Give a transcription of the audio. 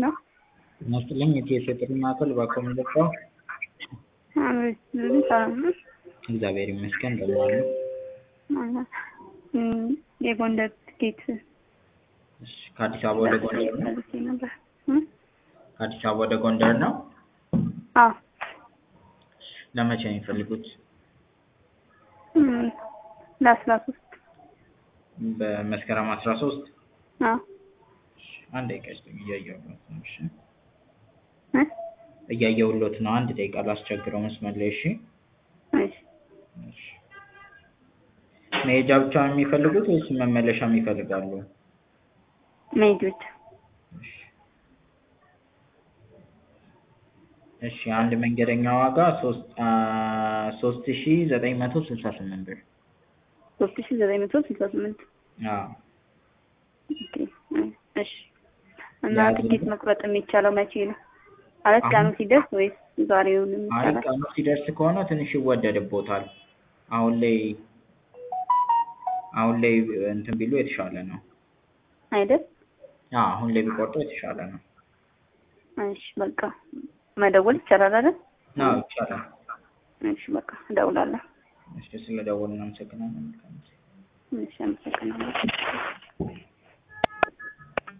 ነው መስለኝ የሴቶች ማዕከል ባኮመንደው ሰላም ነው። እግዚአብሔር ይመስገን ደህና ነው። የጎንደር ትኬት ከአዲስ አበባ ወደ ጎንደር ነው። ከአዲስ አበባ ወደ ጎንደር ነው። አዎ ለመቼ ነው የሚፈልጉት? ለ13 በመስከረም 13 አዎ አንድ ደቂቃ እያየሁሎት ነው። አንድ ደቂቃ ላስቸግረው መስመር ላይ እሺ። እሺ መሄጃ ብቻ ነው የሚፈልጉት ወይስ መመለሻም ይፈልጋሉ? መሄጃ። እሺ አንድ መንገደኛ ዋጋ 3968 ብር። 3968 አዎ ኦኬ እሺ። እና ትኬት መቁረጥ የሚቻለው መቼ ነው? ማለት ቀኑ ሲደርስ ወይስ ዛሬውን የሚቻለው? ቀኑ ሲደርስ ከሆነ ትንሽ ይወደድቦታል። አሁን ላይ እንትን ቢሉ የተሻለ ነው አይደል? አሁን ላይ ቢቆርጡ የተሻለ ነው። እሺ በቃ መደወል ይቻላል አይደል? አዎ ይቻላል። እሺ በቃ እደውላለሁ። እሺ ስለደወልን እናመሰግናለን። እሺ አመሰግናለሁ።